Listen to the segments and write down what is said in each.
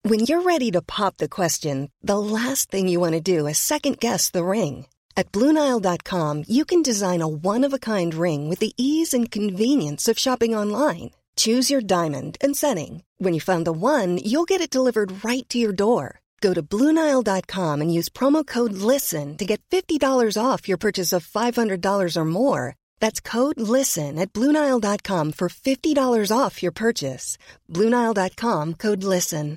When you're ready to pop the question, the last thing you want to do is second-guess the ring. At BlueNile.com, you can design a one-of-a-kind ring with the ease and convenience of shopping online. Choose your diamond and setting. When you find the one, you'll get it delivered right to your door. Go to BlueNile.com and use promo code LISTEN to get $50 off your purchase of $500 or more. That's code LISTEN at BlueNile.com for $50 off your purchase. BlueNile.com, code LISTEN.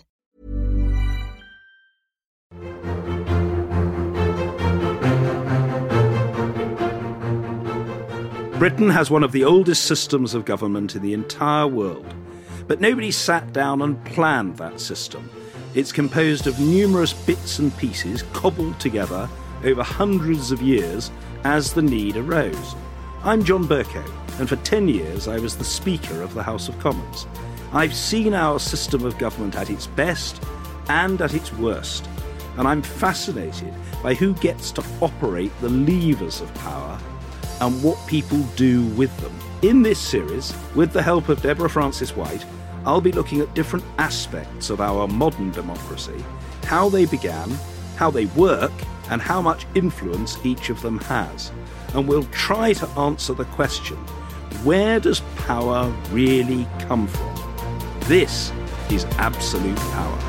Britain has one of the oldest systems of government in the entire world, but nobody sat down and planned that system. It's composed of numerous bits and pieces cobbled together over hundreds of years as the need arose. I'm John Bercow, and for 10 years I was the Speaker of the House of Commons. I've seen our system of government at its best and at its worst, and I'm fascinated by who gets to operate the levers of power and what people do with them. In this series, with the help of Deborah Frances-White, I'll be looking at different aspects of our modern democracy, how they began, how they work, and how much influence each of them has. And we'll try to answer the question, where does power really come from? This is Absolute Power.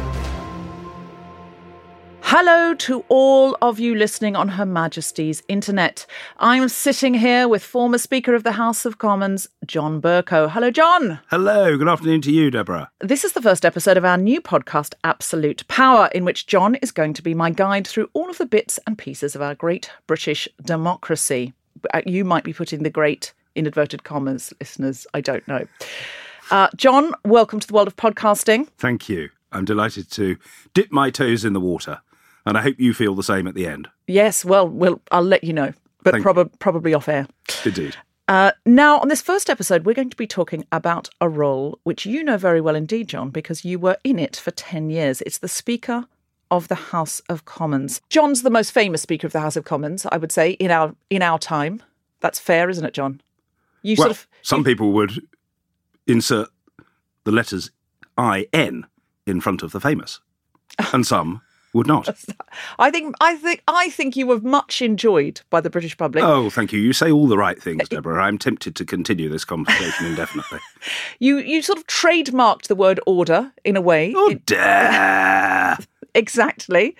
Hello to all of you listening on Her Majesty's Internet. I'm sitting here with former Speaker of the House of Commons, John Bercow. Hello, John. Hello, good afternoon to you, Deborah. This is the first episode of our new podcast, Absolute Power, in which John is going to be my guide through all of the bits and pieces of our great British democracy. You might be putting the great in inverted commas, listeners. I don't know. John, welcome to the world of podcasting. Thank you. I'm delighted to dip my toes in the water. And I hope you feel the same at the end. Yes, well, I'll let you know, but probably off air. Indeed. Now, on this first episode, we're going to be talking about a role which you know very well indeed, John, because you were in it for 10 years. It's the Speaker of the House of Commons. John's the most famous Speaker of the House of Commons, I would say, in our time. That's fair, isn't it, John? Some people would insert the letters IN in front of the famous, and some would not. I think you were much enjoyed by the British public. Oh, thank you. You say all the right things, Deborah. I'm tempted to continue this conversation indefinitely. You sort of trademarked the word order in a way. Oh, dare! Exactly.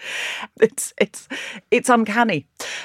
It's uncanny.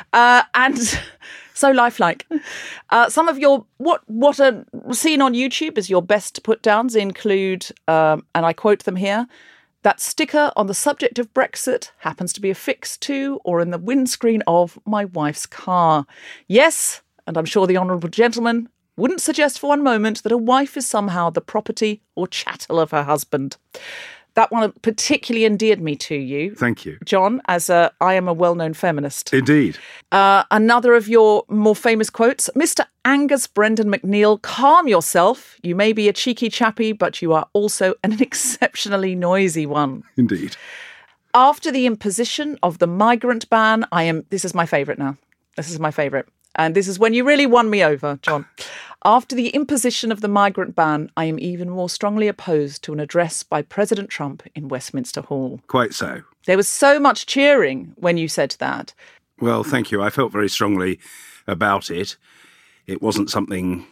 And so lifelike. Some of your what are seen on YouTube as your best put downs include, and I quote them here, "That sticker on the subject of Brexit happens to be affixed to or in the windscreen of my wife's car. Yes, and I'm sure the honourable gentleman wouldn't suggest for one moment that a wife is somehow the property or chattel of her husband." That one particularly endeared me to you. Thank you. John, as I am a well-known feminist. Indeed. Another of your more famous quotes, "Mr. Angus Brendan McNeil, calm yourself. You may be a cheeky chappy, but you are also an exceptionally noisy one." Indeed. After the imposition of the migrant ban, this is my favourite now. This is my favourite. And this is when you really won me over, John. After the imposition of the migrant ban, I am even more strongly opposed to an address by President Trump in Westminster Hall. Quite so. There was so much cheering when you said that. Well, thank you. I felt very strongly about it. It wasn't something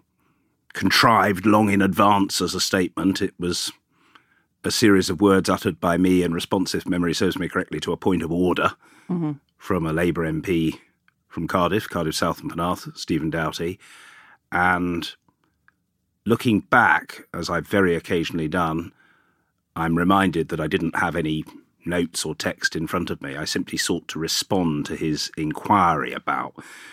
contrived long in advance as a statement. It was a series of words uttered by me in response, if memory serves me correctly, to a point of order from a Labour MP from Cardiff South and Penarth, Stephen Doughty. And looking back, as I've very occasionally done, I'm reminded that I didn't have any notes or text in front of me. I simply sought to respond to his inquiry about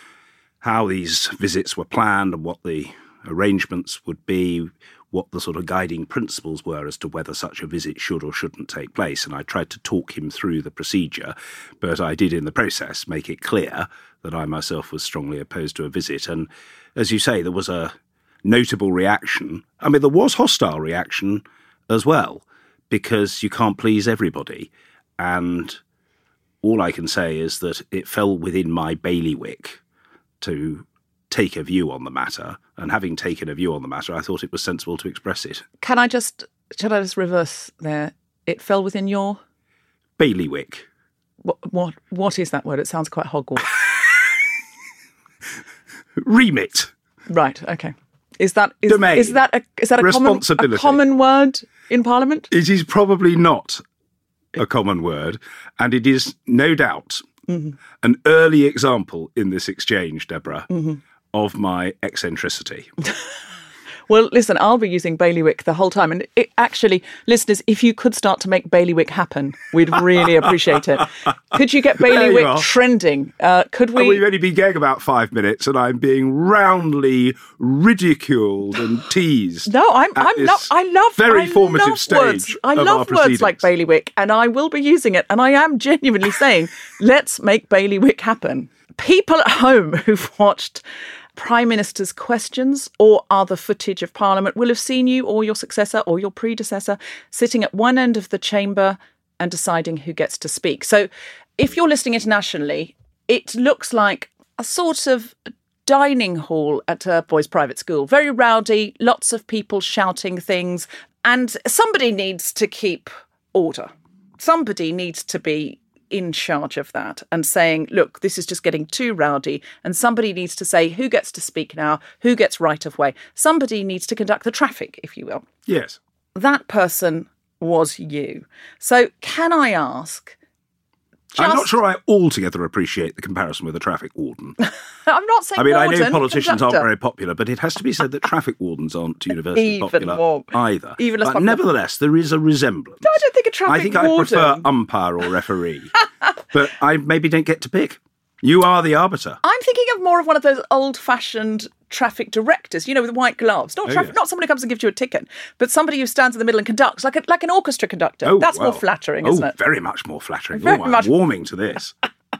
how these visits were planned and what the arrangements would be, what the sort of guiding principles were as to whether such a visit should or shouldn't take place. And I tried to talk him through the procedure, but I did in the process make it clear that I myself was strongly opposed to a visit. And as you say, there was a notable reaction. I mean, there was hostile reaction as well, because you can't please everybody. And all I can say is that it fell within my bailiwick to take a view on the matter, and having taken a view on the matter, I thought it was sensible to express it. Should I just reverse there? it fell within your... Bailiwick. What is that word? It sounds quite Hogwarts. Remit. Right, okay. Is that Domain. Is that a common word in Parliament? It is probably not a common word, and it is no doubt an early example in this exchange, Deborah, of my eccentricity. Well, listen, I'll be using bailiwick the whole time. And actually, listeners, if you could start to make bailiwick happen, we'd really appreciate it. Could you get bailiwick trending? Could we? We've only been going about 5 minutes and I'm being roundly ridiculed and teased. No, I love very formative love stage words. I of love our proceedings. words like bailiwick, and I will be using it. And I am genuinely saying, let's make bailiwick happen. People at home who've watched Prime Minister's questions or other footage of Parliament will have seen you or your successor or your predecessor sitting at one end of the chamber and deciding who gets to speak. So if you're listening internationally, it looks like a sort of dining hall at a boys' private school. Very rowdy, lots of people shouting things, and somebody needs to keep order. Somebody needs to be in charge of that and saying, look, this is just getting too rowdy, and somebody needs to say who gets to speak now, who gets right of way. Somebody needs to conduct the traffic, if you will. Yes. That person was you. So can I ask... I'm not sure I altogether appreciate the comparison with a traffic warden. I'm not saying I warden, know politicians conductor. aren't very popular, but it has to be said that traffic wardens aren't universally Even popular more. either. Even less but popular. Nevertheless, there is a resemblance. No, I don't think a traffic warden... I prefer umpire or referee, but I maybe don't get to pick. You are the arbiter. I'm thinking of more of one of those old-fashioned traffic directors, with white gloves. Not somebody who comes and gives you a ticket, but somebody who stands in the middle and conducts, like an orchestra conductor. Oh, That's more flattering, isn't it? Very much more flattering. Very I'm much. warming to this.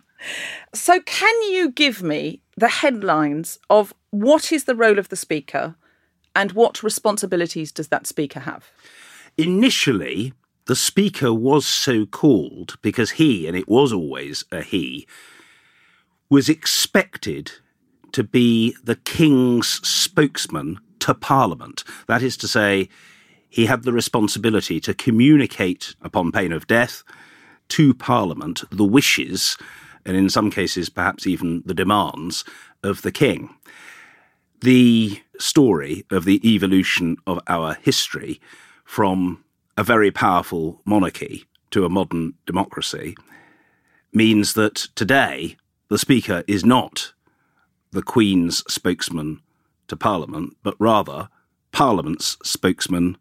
So can you give me the headlines of what is the role of the Speaker and what responsibilities does that Speaker have? Initially, the Speaker was so called because he, and it was always a he, was expected to be the King's spokesman to Parliament. That is to say, he had the responsibility to communicate, upon pain of death, to Parliament the wishes, and in some cases perhaps even the demands, of the King. The story of the evolution of our history from a very powerful monarchy to a modern democracy means that today the Speaker is not the Queen's spokesman to Parliament, but rather Parliament's spokesperson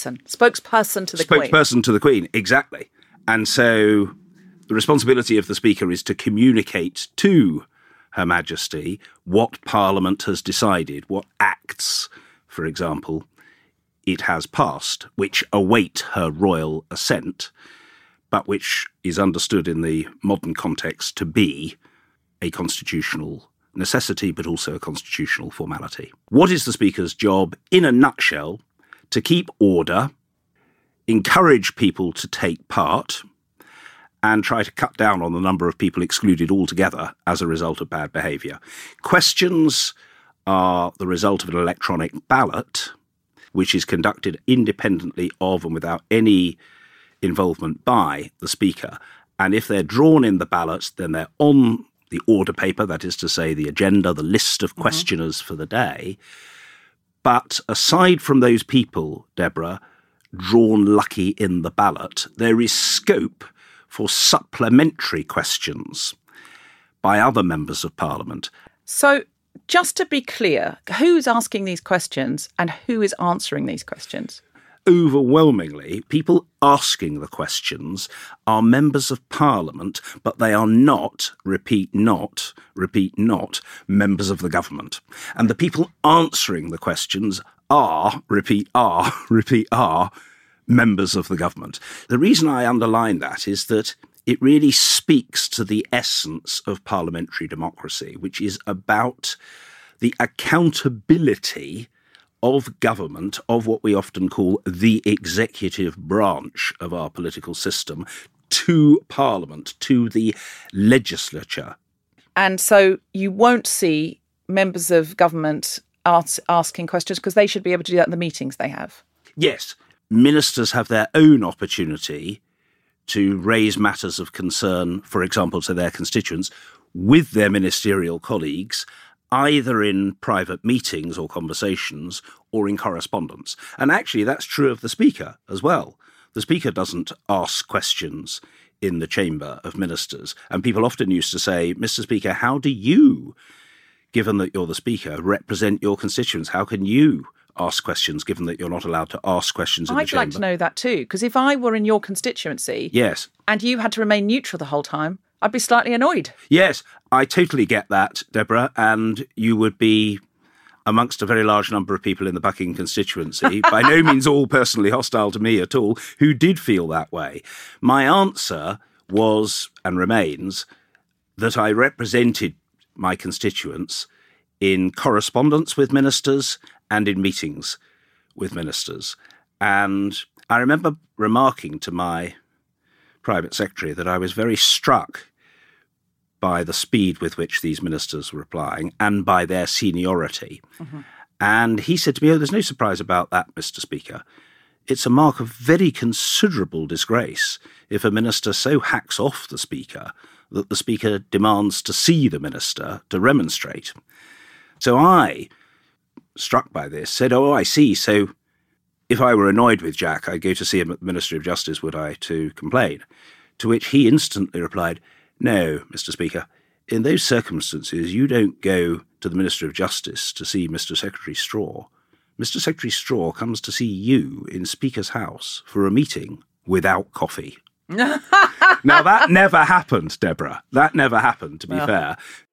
to the Queen. Spokesperson to the Queen, exactly. And so the responsibility of the Speaker is to communicate to Her Majesty what Parliament has decided, what acts, for example, it has passed, which await her royal assent, but which is understood in the modern context to be a constitutional necessity, but also a constitutional formality. What is the Speaker's job? In a nutshell, to keep order, encourage people to take part, and try to cut down on the number of people excluded altogether as a result of bad behaviour. Questions are the result of an electronic ballot, which is conducted independently of and without any involvement by the Speaker. And if they're drawn in the ballot, then they're on the order paper, that is to say the agenda, the list of questioners for the day. But aside from those people, Deborah, drawn lucky in the ballot, there is scope for supplementary questions by other members of Parliament. So just to be clear, who's asking these questions and who is answering these questions? Overwhelmingly, people asking the questions are members of Parliament, but they are not, repeat not, members of the government. And the people answering the questions are, are, members of the government. The reason I underline that is that it really speaks to the essence of parliamentary democracy, which is about the accountability of government, of what we often call the executive branch of our political system, to Parliament, to the legislature. And so you won't see members of government asking questions because they should be able to do that in the meetings they have. Yes, ministers have their own opportunity to raise matters of concern, for example, to their constituents, with their ministerial colleagues, either in private meetings or conversations or in correspondence. And actually, that's true of the Speaker as well. The Speaker doesn't ask questions in the chamber of ministers. And people often used to say, Mr. Speaker, how do you, given that you're the Speaker, represent your constituents? How can you ask questions, given that you're not allowed to ask questions in the chamber? I'd like to know that too, because if I were in your constituency yes, and you had to remain neutral the whole time, I'd be slightly annoyed. Yes, I totally get that, Deborah, and you would be amongst a very large number of people in the Buckingham constituency, by no means all personally hostile to me at all, who did feel that way. My answer was, and remains, that I represented my constituents in correspondence with ministers and in meetings with ministers. And I remember remarking to my private secretary that I was very struck by the speed with which these ministers were replying and by their seniority. Mm-hmm. And he said to me, there's no surprise about that, Mr. Speaker. It's a mark of very considerable disgrace if a minister so hacks off the Speaker that the Speaker demands to see the minister to remonstrate. So I, struck by this, said, I see. So if I were annoyed with Jack, I'd go to see him at the Ministry of Justice, would I, to complain? To which he instantly replied, no, Mr. Speaker, in those circumstances, you don't go to the Ministry of Justice to see Mr. Secretary Straw. Mr. Secretary Straw comes to see you in Speaker's House for a meeting without coffee. Now, that never happened, Deborah. That never happened, to be fair.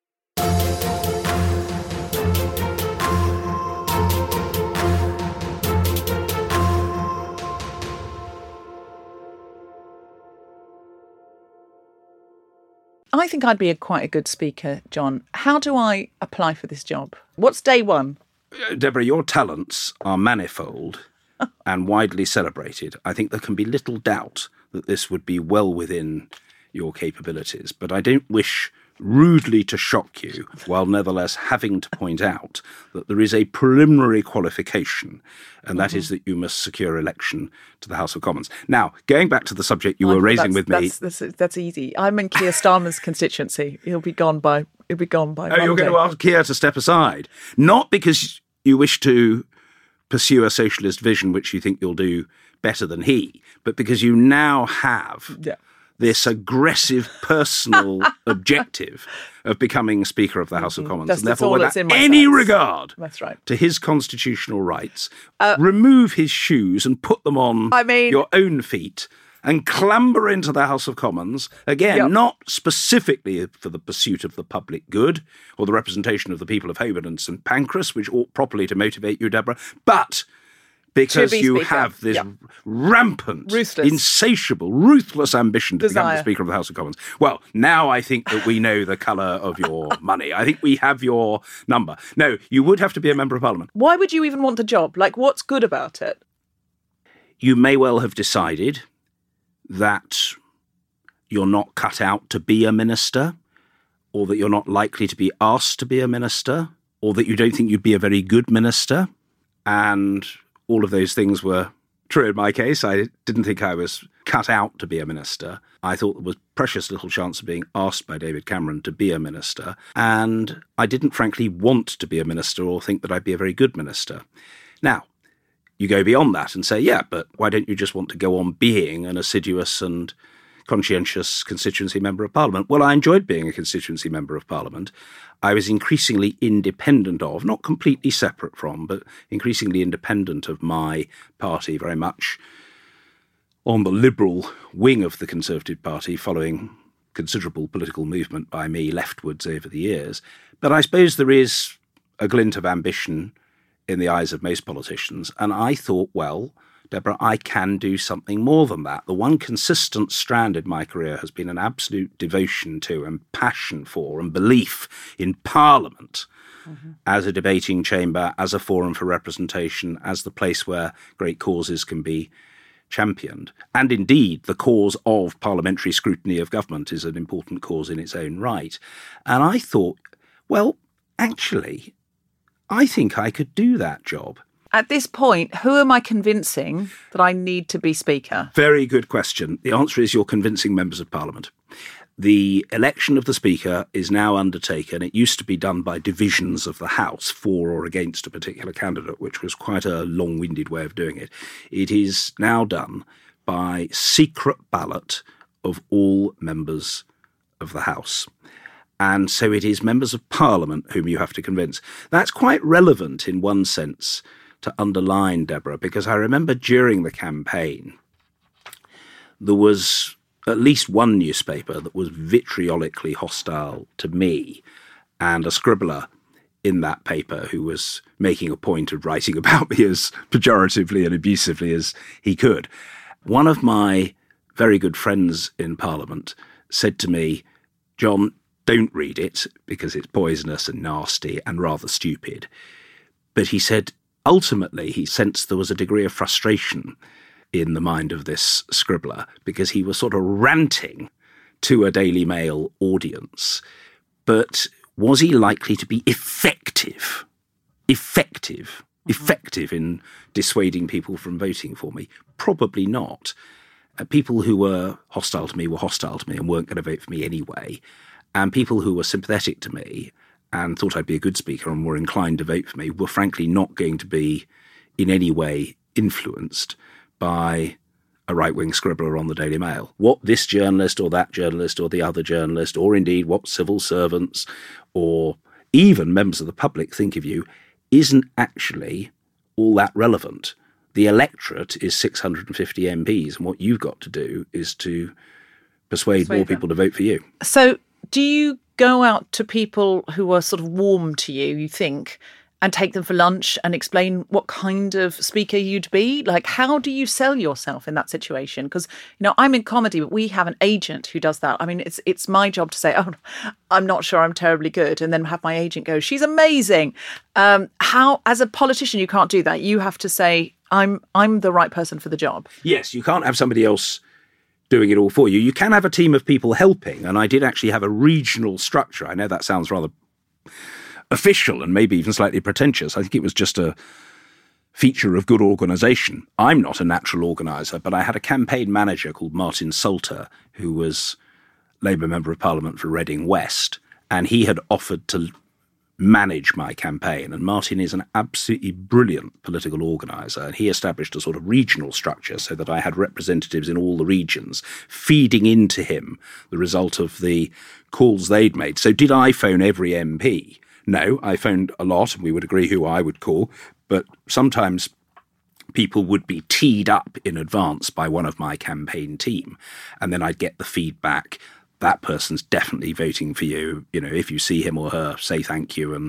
I think I'd be quite a good speaker, John. How do I apply for this job? What's day one? Deborah, your talents are manifold and widely celebrated. I think there can be little doubt that this would be well within your capabilities, but I don't wish rudely to shock you, while nevertheless having to point out that there is a preliminary qualification, and that is that you must secure election to the House of Commons. Now, going back to the subject you were raising with me... That's easy. I'm in Keir Starmer's constituency. He'll be gone by Monday. You're going to ask Keir to step aside. Not because you wish to pursue a socialist vision, which you think you'll do better than he, but because you now have... Yeah. This aggressive personal objective of becoming Speaker of the House of Commons. And therefore, without any regard to his constitutional rights, remove his shoes and put them on your own feet and clamber into the House of Commons, again, not specifically for the pursuit of the public good or the representation of the people of Holborn and St Pancras, which ought properly to motivate you, Deborah, but... because you have this rampant, insatiable, ruthless ambition to become the Speaker of the House of Commons. Well, now I think that we know the colour of your money. I think we have your number. No, you would have to be a Member of Parliament. Why would you even want the job? Like, what's good about it? You may well have decided that you're not cut out to be a minister, or that you're not likely to be asked to be a minister, or that you don't think you'd be a very good minister, and... all of those things were true in my case. I didn't think I was cut out to be a minister. I thought there was precious little chance of being asked by David Cameron to be a minister. And I didn't frankly want to be a minister or think that I'd be a very good minister. Now, you go beyond that and say, yeah, but why don't you just want to go on being an assiduous and conscientious constituency Member of Parliament? Well, I enjoyed being a constituency Member of Parliament. I was increasingly independent of, not completely separate from, but increasingly independent of my party, very much on the liberal wing of the Conservative Party, following considerable political movement by me leftwards over the years. But I suppose there is a glint of ambition in the eyes of most politicians, and I thought, well, Deborah, I can do something more than that. The one consistent strand in my career has been an absolute devotion to and passion for and belief in Parliament as a debating chamber, as a forum for representation, as the place where great causes can be championed. And indeed, the cause of parliamentary scrutiny of government is an important cause in its own right. And I thought, well, actually, I think I could do that job. At this point, who am I convincing that I need to be Speaker? Very good question. The answer is you're convincing members of Parliament. The election of the Speaker is now undertaken. It used to be done by divisions of the House, for or against a particular candidate, which was quite a long-winded way of doing it. It is now done by secret ballot of all members of the House. And so it is members of Parliament whom you have to convince. That's quite relevant in one sense to underline, Deborah, because I remember during the campaign, there was at least one newspaper that was vitriolically hostile to me, and a scribbler in that paper who was making a point of writing about me as pejoratively and abusively as he could. One of my very good friends in Parliament said to me, "John, don't read it because it's poisonous and nasty and rather stupid." But he said, ultimately, he sensed there was a degree of frustration in the mind of this scribbler because he was sort of ranting to a Daily Mail audience. But was he likely to be effective in dissuading people from voting for me? Probably not. People who were hostile to me and weren't going to vote for me anyway. And people who were sympathetic to me and thought I'd be a good speaker and were inclined to vote for me were frankly not going to be in any way influenced by a right-wing scribbler on the Daily Mail. What this journalist or that journalist or the other journalist, or indeed what civil servants or even members of the public think of you, isn't actually all that relevant. The electorate is 650 MPs, and what you've got to do is to persuade more people to vote for you. So do you go out to people who are sort of warm to you think, and take them for lunch and explain what kind of speaker you'd be? Like, how do you sell yourself in that situation? Because, I'm in comedy, but we have an agent who does that. I mean, it's my job to say, "Oh, I'm not sure I'm terribly good," and then have my agent go, "She's amazing." How, as a politician, you can't do that. You have to say, I'm the right person for the job. Yes, you can't have somebody else doing it all for you. You can have a team of people helping, and I did actually have a regional structure. I know that sounds rather official and maybe even slightly pretentious. I think it was just a feature of good organisation. I'm not a natural organiser, but I had a campaign manager called Martin Salter, who was Labour Member of Parliament for Reading West, and he had offered to manage my campaign. And Martin is an absolutely brilliant political organiser, and he established a sort of regional structure so that I had representatives in all the regions feeding into him the result of the calls they'd made. So did I phone every MP? No, I phoned a lot, and we would agree who I would call, but sometimes people would be teed up in advance by one of my campaign team, and then I'd get the feedback, that person's definitely voting for you. If you see him or her, say thank you.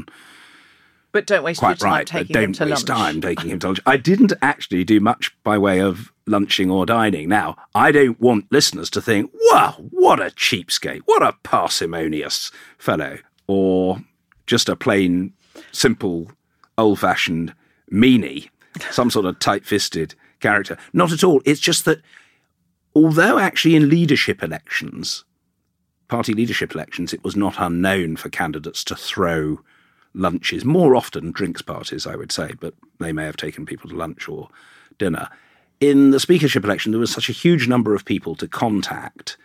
But don't waste your time taking him to lunch. Don't waste time taking him to lunch. I didn't actually do much by way of lunching or dining. Now, I don't want listeners to think, wow, what a cheapskate, what a parsimonious fellow, or just a plain, simple, old-fashioned meanie, some sort of tight-fisted character. Not at all. It's just that although actually in leadership elections, party leadership elections, it was not unknown for candidates to throw lunches, more often drinks parties, I would say, but they may have taken people to lunch or dinner. In the speakership election, there was such a huge number of people to contact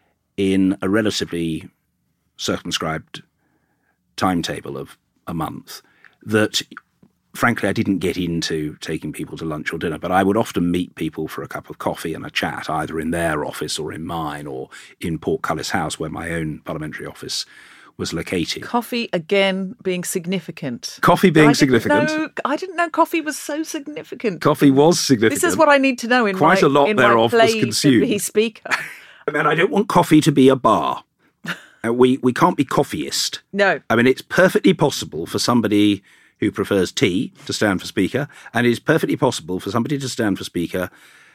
in a relatively circumscribed timetable of a month that, frankly, I didn't get into taking people to lunch or dinner, but I would often meet people for a cup of coffee and a chat, either in their office or in mine or in Portcullis House, where my own parliamentary office was located. Coffee, again, being significant. Coffee being significant. I didn't know coffee was so significant. Coffee was significant. This is what I need to know in Quite a lot thereof was consumed. To be speaker. I mean, I don't want coffee to be a bar. We can't be coffeeist. No. I mean, it's perfectly possible for somebody who prefers tea to stand for speaker, and it's perfectly possible for somebody to stand for speaker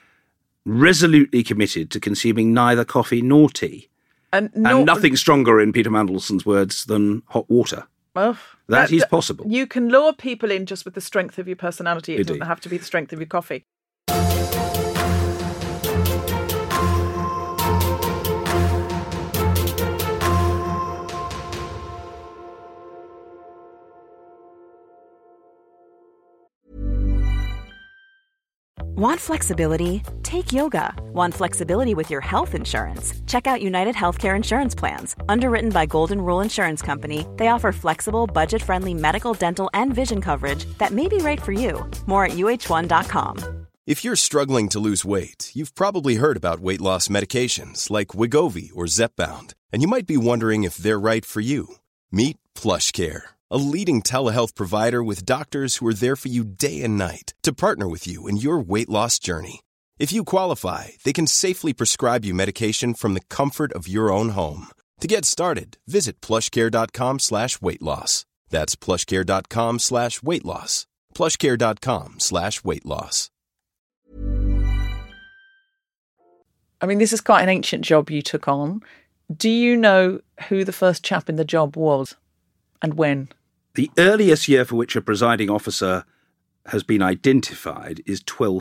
resolutely committed to consuming neither coffee nor tea. And nothing stronger, in Peter Mandelson's words, than hot water. Well, that is possible. You can lure people in just with the strength of your personality. It Indeed. doesn't have to be the strength of your coffee. Want flexibility? Take yoga. Want flexibility with your health insurance? Check out United Healthcare Insurance Plans. Underwritten by Golden Rule Insurance Company, they offer flexible, budget-friendly medical, dental, and vision coverage that may be right for you. More at uh1.com. If you're struggling to lose weight, you've probably heard about weight loss medications like Wegovy or Zepbound, and you might be wondering if they're right for you. Meet PlushCare, a leading telehealth provider with doctors who are there for you day and night to partner with you in your weight loss journey. If you qualify, they can safely prescribe you medication from the comfort of your own home. To get started, visit plushcare.com/weight-loss. That's plushcare.com/weight-loss. plushcare.com/weight-loss. I mean, this is quite an ancient job you took on. Do you know who the first chap in the job was and when? The earliest year for which a presiding officer has been identified is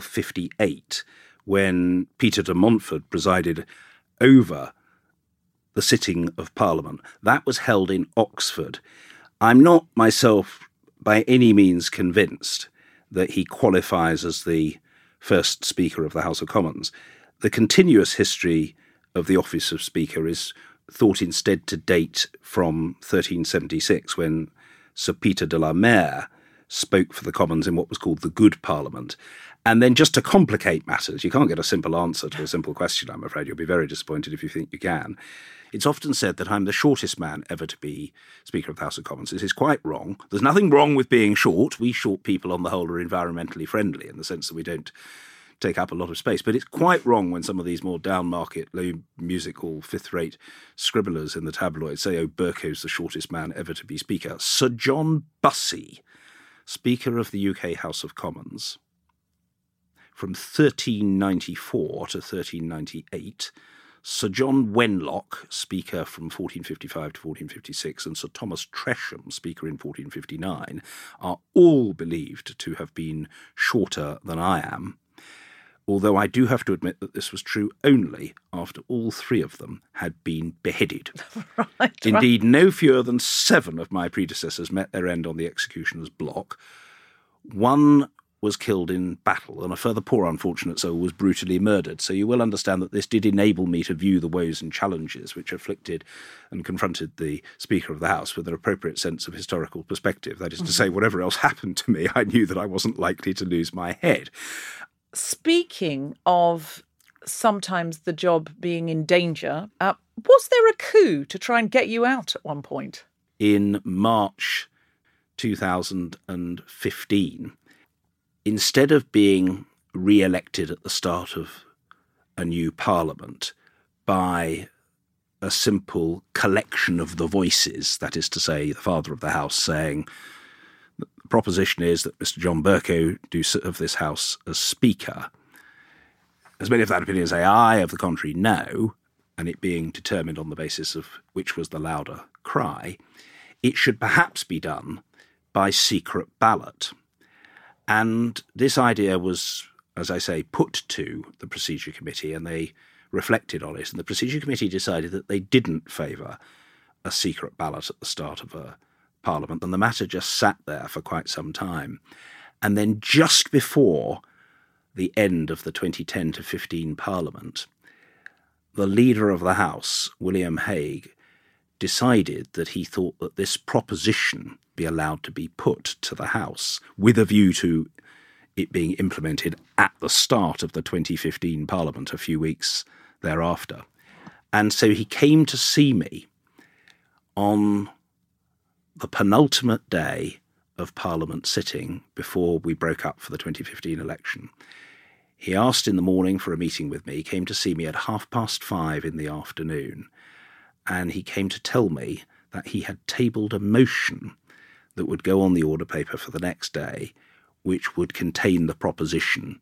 1258, when Peter de Montfort presided over the sitting of Parliament. That was held in Oxford. I'm not myself by any means convinced that he qualifies as the first Speaker of the House of Commons. The continuous history of the office of Speaker is thought instead to date from 1376, when Sir Peter de la Mare spoke for the Commons in what was called the Good Parliament. And then just to complicate matters, you can't get a simple answer to a simple question, I'm afraid. You'll be very disappointed if you think you can. It's often said that I'm the shortest man ever to be Speaker of the House of Commons. This is quite wrong. There's nothing wrong with being short. We short people, on the whole, are environmentally friendly in the sense that we don't take up a lot of space. But it's quite wrong when some of these more down-market, low-musical, fifth-rate scribblers in the tabloids say, oh, Bercow's the shortest man ever to be Speaker. Sir John Bussey, Speaker of the UK House of Commons, from 1394 to 1398, Sir John Wenlock, Speaker from 1455 to 1456, and Sir Thomas Tresham, Speaker in 1459, are all believed to have been shorter than I am, although I do have to admit that this was true only after all three of them had been beheaded. Indeed, no fewer than 7 of my predecessors met their end on the executioner's block. One was killed in battle, and a further poor unfortunate soul was brutally murdered. So you will understand that this did enable me to view the woes and challenges which afflicted and confronted the Speaker of the House with an appropriate sense of historical perspective. That is to say, whatever else happened to me, I knew that I wasn't likely to lose my head. Speaking of sometimes the job being in danger, was there a coup to try and get you out at one point? In March 2015, instead of being re-elected at the start of a new parliament by a simple collection of the voices, that is to say, the Father of the House saying, the proposition is that Mr. John Bercow do serve this House as Speaker. As many of that opinion say aye, of the contrary no, and it being determined on the basis of which was the louder cry, it should perhaps be done by secret ballot. And this idea was, as I say, put to the Procedure Committee, and they reflected on it. And the Procedure Committee decided that they didn't favour a secret ballot at the start of a parliament, and the matter just sat there for quite some time. And then just before the end of the 2010 to 15 parliament, the leader of the House, William Hague, decided that he thought that this proposition be allowed to be put to the House with a view to it being implemented at the start of the 2015 Parliament, a few weeks thereafter. And so he came to see me on the penultimate day of Parliament sitting before we broke up for the 2015 election. He asked in the morning for a meeting with me, came to see me at 5:30 in the afternoon, and he came to tell me that he had tabled a motion that would go on the order paper for the next day, which would contain the proposition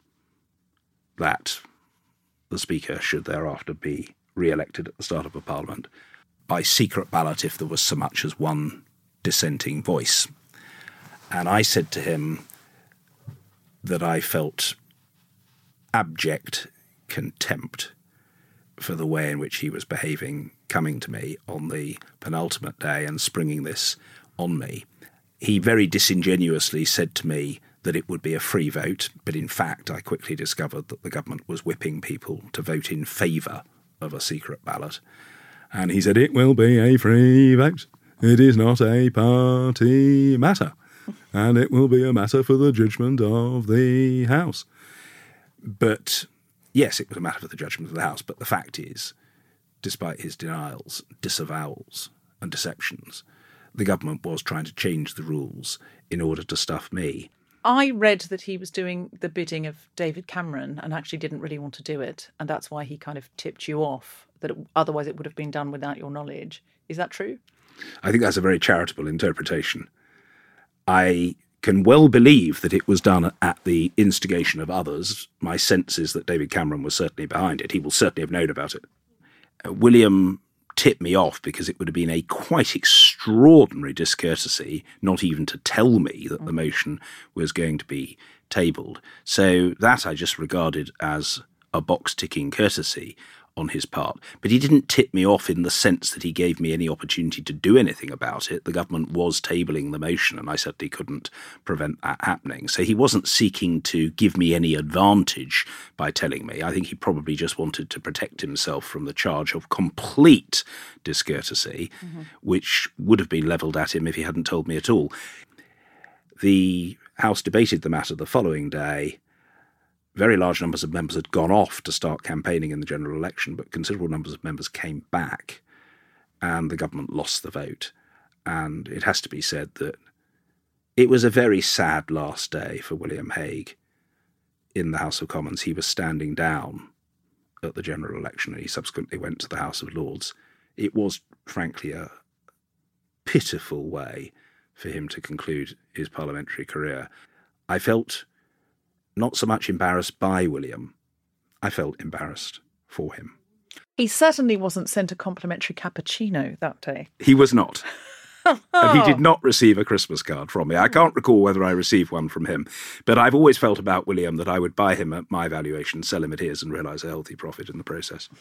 that the Speaker should thereafter be re-elected at the start of a Parliament by secret ballot if there was so much as one dissenting voice. And I said to him that I felt abject contempt for the way in which he was behaving, coming to me on the penultimate day and springing this on me. He very disingenuously said to me that it would be a free vote, but in fact I quickly discovered that the government was whipping people to vote in favour of a secret ballot. And he said, it will be a free vote. It is not a party matter. And it will be a matter for the judgment of the House. But yes, it was a matter for the judgment of the House, but the fact is, despite his denials, disavowals and deceptions, the government was trying to change the rules in order to stuff me. I read that he was doing the bidding of David Cameron and actually didn't really want to do it. And that's why he kind of tipped you off, that otherwise it would have been done without your knowledge. Is that true? I think that's a very charitable interpretation. I can well believe that it was done at the instigation of others. My sense is that David Cameron was certainly behind it. He will certainly have known about it. William tipped me off because it would have been a quite extraordinary discourtesy not even to tell me that the motion was going to be tabled. So that I just regarded as a box-ticking courtesy on his part. But he didn't tip me off in the sense that he gave me any opportunity to do anything about it. The government was tabling the motion, and I certainly couldn't prevent that happening. So he wasn't seeking to give me any advantage by telling me. I think he probably just wanted to protect himself from the charge of complete discourtesy, which would have been levelled at him if he hadn't told me at all. The House debated the matter the following day. Very large numbers of members had gone off to start campaigning in the general election, but considerable numbers of members came back and the government lost the vote. And it has to be said that it was a very sad last day for William Hague in the House of Commons. He was standing down at the general election and he subsequently went to the House of Lords. It was, frankly, a pitiful way for him to conclude his parliamentary career. I felt not so much embarrassed by William, I felt embarrassed for him. He certainly wasn't sent a complimentary cappuccino that day. He was not. And he did not receive a Christmas card from me. I can't recall whether I received one from him. But I've always felt about William that I would buy him at my valuation, sell him at his, and realise a healthy profit in the process.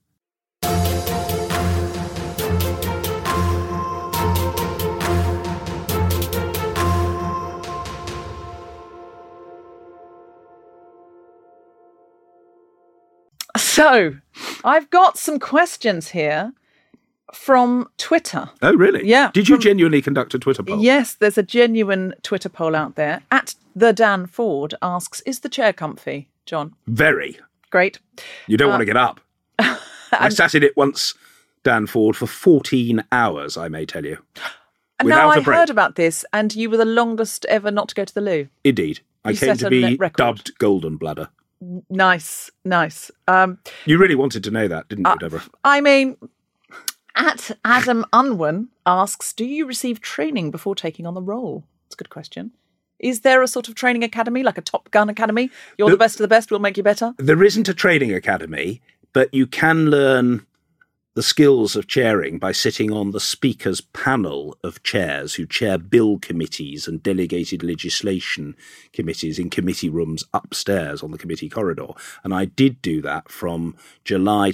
So, I've got some questions here from Twitter. Oh, really? Yeah. Did you genuinely conduct a Twitter poll? Yes, there's a genuine Twitter poll out there. At the Dan Ford asks, is the chair comfy, John? Very. Great. You don't want to get up. I sat in it once, Dan Ford, for 14 hours, I may tell you. And now I break. heard about this, and you were the longest ever not to go to the loo. Indeed. I You came set to a be record. dubbed Golden Bladder. Nice. You really wanted to know that, didn't you, Deborah? I mean, at Adam Unwin asks, do you receive training before taking on the role? It's a good question. Is there a sort of training academy, like a Top Gun academy? You're the best of the best, we'll make you better? There isn't a training academy, but you can learn the skills of chairing by sitting on the Speaker's panel of chairs who chair bill committees and delegated legislation committees in committee rooms upstairs on the committee corridor. And I did do that from July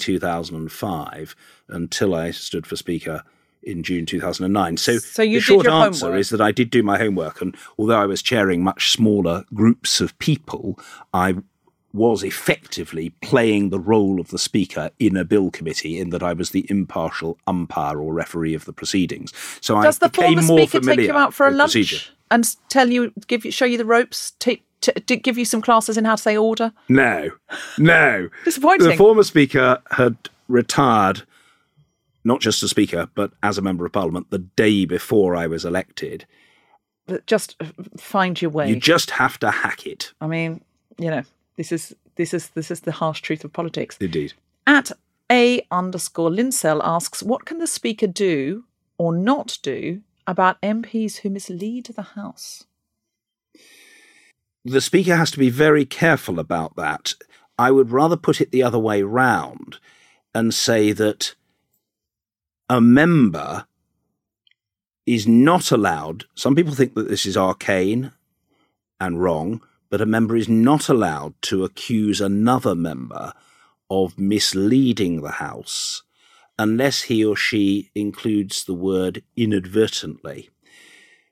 2005 until I stood for Speaker in June 2009. So you the did short your answer homework. is that I did do my homework. And although I was chairing much smaller groups of people, I was effectively playing the role of the Speaker in a bill committee in that I was the impartial umpire or referee of the proceedings. So Does I the became former more Speaker familiar take you out for a with lunch procedure. and tell you, show you the ropes, give you some classes in how to say order? No. Disappointing. The former Speaker had retired, not just as Speaker, but as a Member of Parliament the day before I was elected. But just find your way. You just have to hack it. I mean, this is the harsh truth of politics. Indeed. At _Linsell asks, what can the Speaker do or not do about MPs who mislead the House? The Speaker has to be very careful about that. I would rather put it the other way round and say that a member is not allowed, some people think that this is arcane and wrong, but a member is not allowed to accuse another member of misleading the House unless he or she includes the word inadvertently.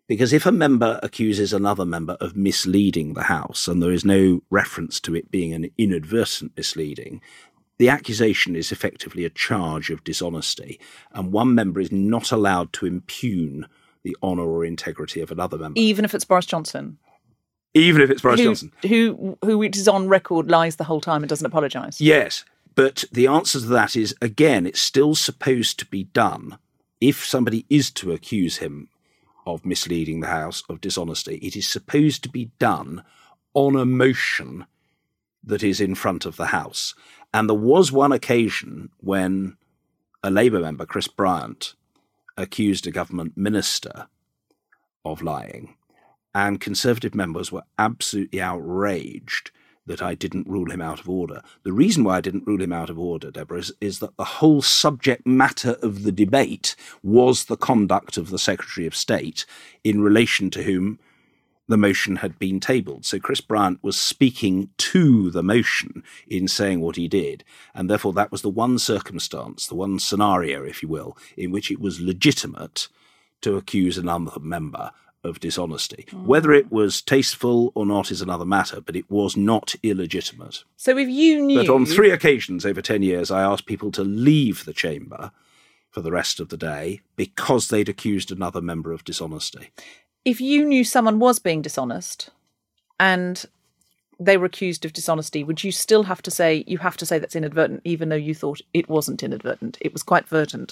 Because if a member accuses another member of misleading the House, and there is no reference to it being an inadvertent misleading, the accusation is effectively a charge of dishonesty, and one member is not allowed to impugn the honour or integrity of another member. Even if it's Boris Johnson? Even if it's Boris Johnson. Who it is on record lies the whole time and doesn't apologise. Yes, but the answer to that is, again, it's still supposed to be done. If somebody is to accuse him of misleading the House, of dishonesty, it is supposed to be done on a motion that is in front of the House. And there was one occasion when a Labour member, Chris Bryant, accused a government minister of lying, and Conservative members were absolutely outraged that I didn't rule him out of order. The reason why I didn't rule him out of order, Deborah, is that the whole subject matter of the debate was the conduct of the Secretary of State in relation to whom the motion had been tabled. So Chris Bryant was speaking to the motion in saying what he did, and therefore that was the one circumstance, the one scenario, if you will, in which it was legitimate to accuse another member of dishonesty. Whether it was tasteful or not is another matter, but it was not illegitimate. So if you knew... But on 3 occasions over 10 years, I asked people to leave the chamber for the rest of the day because they'd accused another member of dishonesty. If you knew someone was being dishonest and they were accused of dishonesty, would you still have to say that's inadvertent, even though you thought it wasn't inadvertent? It was quite verdant.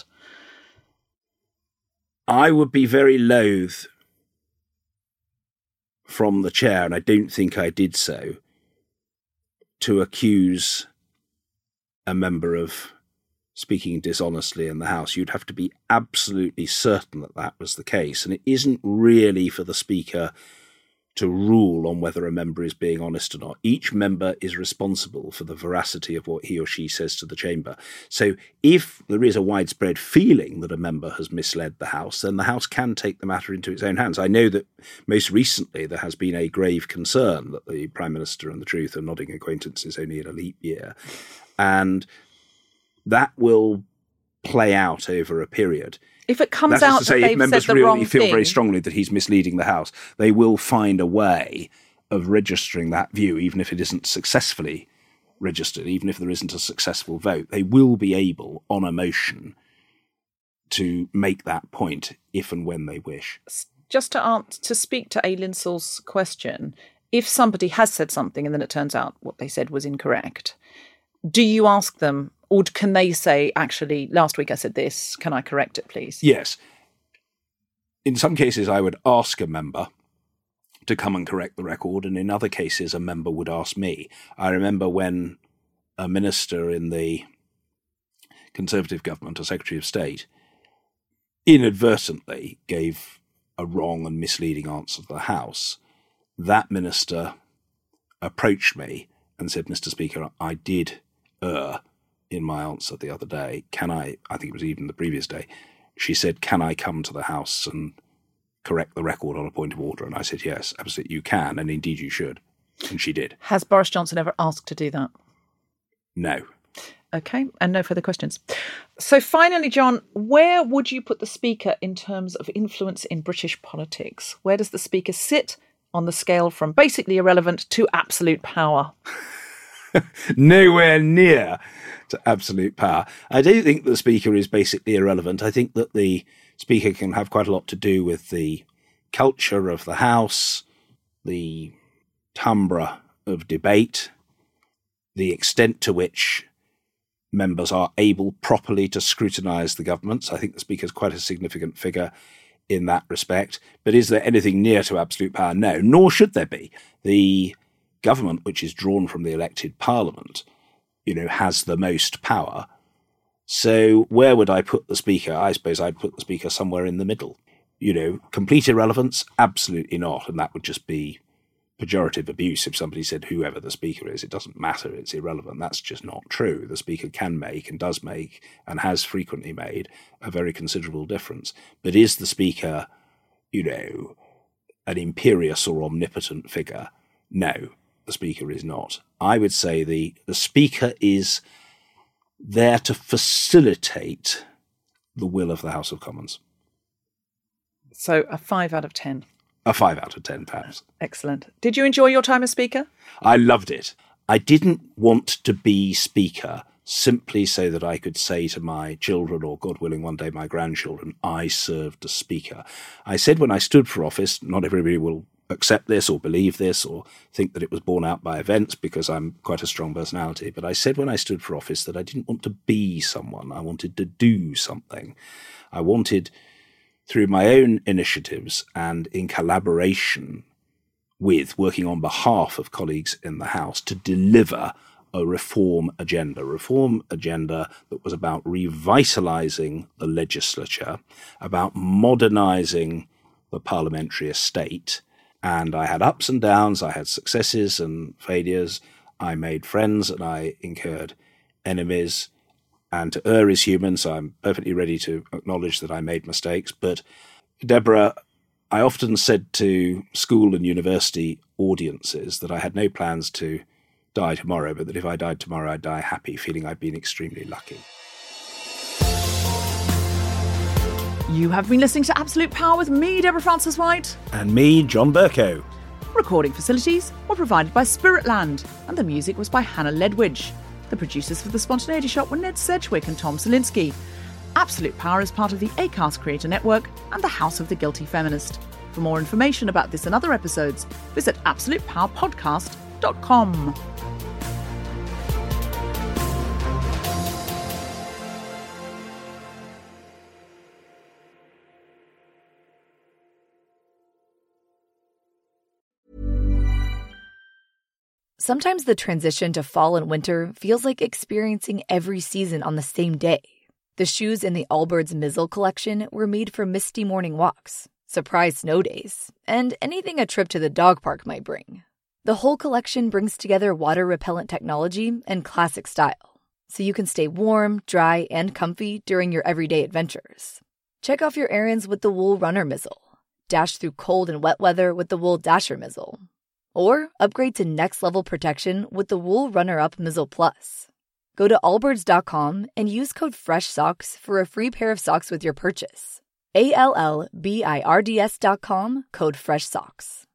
I would be very loath from the chair, and I don't think I did so, to accuse a member of speaking dishonestly in the House. You'd have to be absolutely certain that that was the case. And it isn't really for the Speaker to rule on whether a member is being honest or not. Each member is responsible for the veracity of what he or she says to the chamber. So if there is a widespread feeling that a member has misled the House, then the House can take the matter into its own hands. I know that most recently there has been a grave concern that the Prime Minister and the Truth are nodding acquaintances only in a leap year. And that will play out over a period. If it comes That out is to say, that if they've said members the really wrong feel thing, very strongly that he's misleading the House, they will find a way of registering that view, even if it isn't successfully registered, even if there isn't a successful vote. They will be able, on a motion, to make that point if and when they wish. just to speak to Aileen Sauce's question, if somebody has said something and then it turns out what they said was incorrect, do you ask them, or can they say, actually, last week I said this, can I correct it, please? Yes. In some cases, I would ask a member to come and correct the record, and in other cases, a member would ask me. I remember when a minister in the Conservative government, a Secretary of State, inadvertently gave a wrong and misleading answer to the House. That minister approached me and said, Mr. Speaker, I did err in my answer the other day. I think it was even the previous day, she said, can I come to the House and correct the record on a point of order? And I said, yes, absolutely, you can, and indeed you should. And she did. Has Boris Johnson ever asked to do that? No. Okay, and no further questions. So finally, John, where would you put the Speaker in terms of influence in British politics? Where does the Speaker sit on the scale from basically irrelevant to absolute power? Nowhere near to absolute power. I don't think the Speaker is basically irrelevant. I think that the Speaker can have quite a lot to do with the culture of the House, the timbre of debate, the extent to which members are able properly to scrutinise the governments. I think the Speaker is quite a significant figure in that respect. But is there anything near to absolute power? No, nor should there be. The government, which is drawn from the elected parliament, has the most power. So where would I put the Speaker? I suppose I'd put the Speaker somewhere in the middle. Complete irrelevance? Absolutely not. And that would just be pejorative abuse if somebody said whoever the Speaker is, it doesn't matter, it's irrelevant. That's just not true. The Speaker can make and does make and has frequently made a very considerable difference. But is the Speaker, an imperious or omnipotent figure? No, the Speaker is not. I would say the Speaker is there to facilitate the will of the House of Commons. So a 5 out of 10. A 5 out of 10, perhaps. Excellent. Did you enjoy your time as speaker? I loved it. I didn't want to be speaker simply so that I could say to my children, or God willing, one day my grandchildren, I served as speaker. I said when I stood for office, not everybody will accept this or believe this or think that it was borne out by events because I'm quite a strong personality, but I said when I stood for office that I didn't want to be someone. I wanted to do something. I wanted, through my own initiatives and in collaboration with, working on behalf of colleagues in the House, to deliver a reform agenda that was about revitalising the legislature, about modernising the parliamentary estate. And I had ups and downs, I had successes and failures, I made friends and I incurred enemies. And to err is human, so I'm perfectly ready to acknowledge that I made mistakes. But Deborah, I often said to school and university audiences that I had no plans to die tomorrow, but that if I died tomorrow, I'd die happy, feeling I'd been extremely lucky. You have been listening to Absolute Power with me, Deborah Frances-White. And me, John Bercow. Recording facilities were provided by Spiritland, and the music was by Hannah Ledwidge. The producers for The Spontaneity Shop were Ned Sedgwick and Tom Salinsky. Absolute Power is part of the Acast Creator Network and the House of the Guilty Feminist. For more information about this and other episodes, visit absolutepowerpodcast.com. Sometimes the transition to fall and winter feels like experiencing every season on the same day. The shoes in the Allbirds Mizzle collection were made for misty morning walks, surprise snow days, and anything a trip to the dog park might bring. The whole collection brings together water-repellent technology and classic style, so you can stay warm, dry, and comfy during your everyday adventures. Check off your errands with the Wool Runner Mizzle. Dash through cold and wet weather with the Wool Dasher Mizzle. Or upgrade to next-level protection with the Wool Runner-Up Mizzle Plus. Go to allbirds.com and use code FRESHSOCKS for a free pair of socks with your purchase. ALLBIRDS.com, code FRESHSOCKS.